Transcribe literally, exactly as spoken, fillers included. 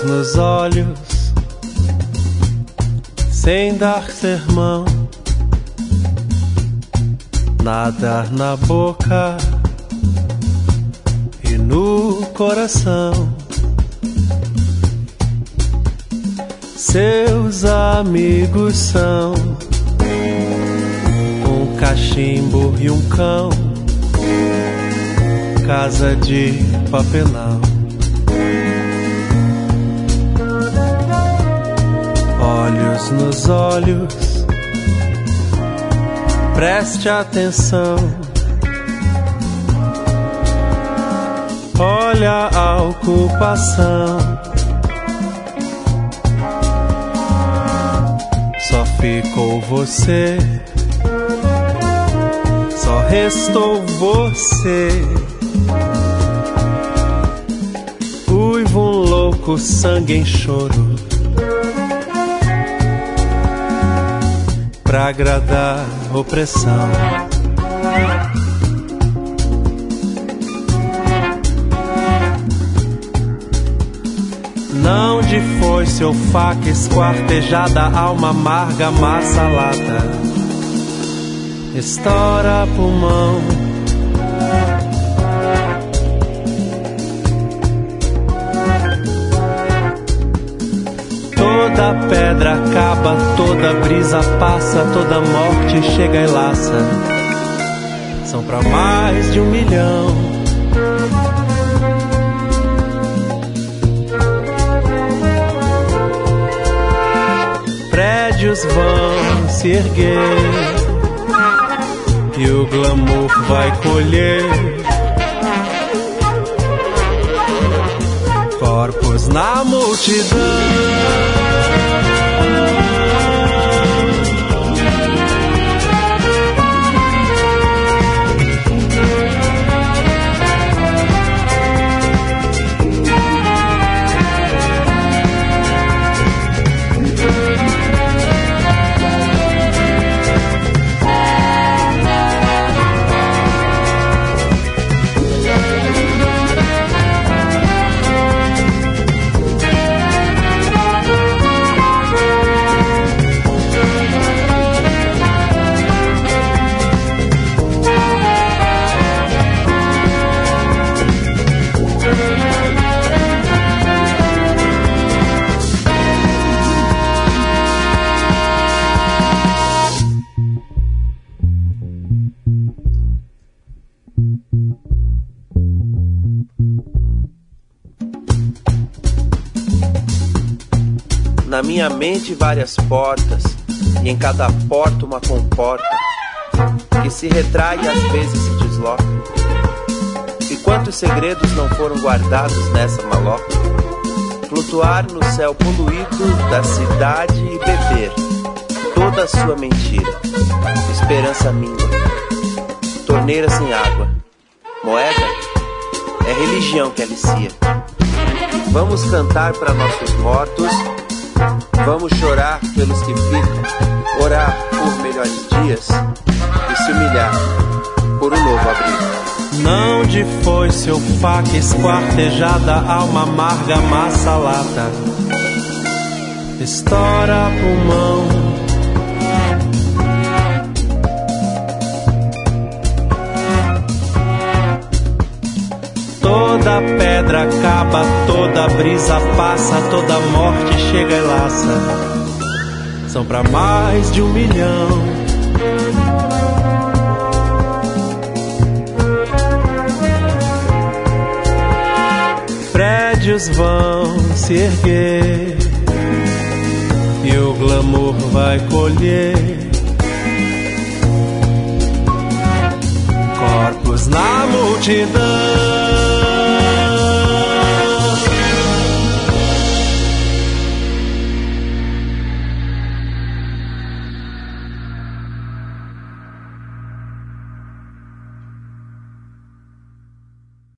Olhos nos olhos, sem dar sermão, nadar na boca e no coração. Seus amigos são um cachimbo e um cão, casa de papelão. Olhos nos olhos, preste atenção. Olha a ocupação. Só ficou você, só restou você. Uivo um louco, sangue em choro, pra agradar opressão. Não de foice ou faca esquartejada, alma amarga, massa lata, estoura pulmão. Toda pedra acaba, toda brisa passa, toda morte chega e laça. São pra mais de um milhão. Prédios vão se erguer e o glamour vai colher corpos na multidão. Na minha mente várias portas, e em cada porta uma comporta, que se retrai e às vezes se desloca. E quantos segredos não foram guardados nessa maloca? Flutuar no céu poluído da cidade e beber toda a sua mentira. Esperança mingua, torneira sem água, moeda é religião que alicia. Vamos cantar para nossos mortos, vamos chorar pelos que ficam, orar por melhores dias e se humilhar por um novo abrigo. Não de foice ou faca esquartejada, alma amarga, massa lata, estoura pulmão. Toda pedra acaba, toda brisa passa, toda morte chega e laça. São pra mais de um milhão. Prédios vão se erguer e o glamour vai colher corpos na multidão.